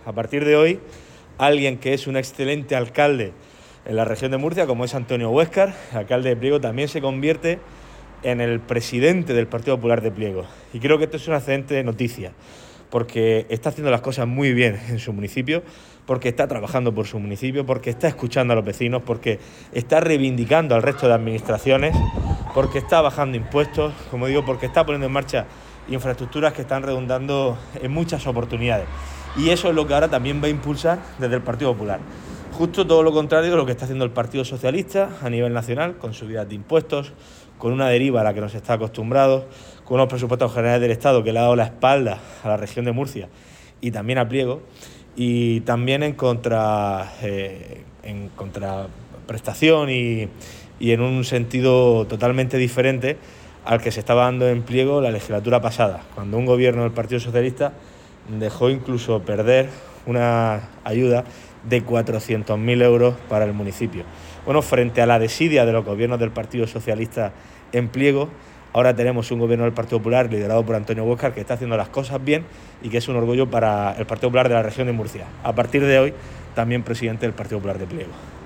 A partir de hoy, alguien que es un excelente alcalde en la región de Murcia, como es Antonio Huéscar, alcalde de Pliego, también se convierte en el presidente del Partido Popular de Pliego. Y creo que esto es una excelente noticia, porque está haciendo las cosas muy bien en su municipio, porque está trabajando por su municipio, porque está escuchando a los vecinos, porque está reivindicando al resto de administraciones, porque está bajando impuestos, como digo, porque está poniendo en marcha infraestructuras que están redundando en muchas oportunidades. Y eso es lo que ahora también va a impulsar desde el Partido Popular. Justo todo lo contrario de lo que está haciendo el Partido Socialista a nivel nacional, con subidas de impuestos, con una deriva a la que nos está acostumbrados, con unos presupuestos generales del Estado que le ha dado la espalda a la región de Murcia y también a Pliego, y también en contraprestación y en un sentido totalmente diferente al que se estaba dando en Pliego la legislatura pasada, cuando un gobierno del Partido Socialista dejó incluso perder una ayuda de 400.000 euros para el municipio. Bueno, frente a la desidia de los gobiernos del Partido Socialista en Pliego, ahora tenemos un gobierno del Partido Popular liderado por Antonio Huéscar que está haciendo las cosas bien y que es un orgullo para el Partido Popular de la región de Murcia. A partir de hoy, también presidente del Partido Popular de Pliego.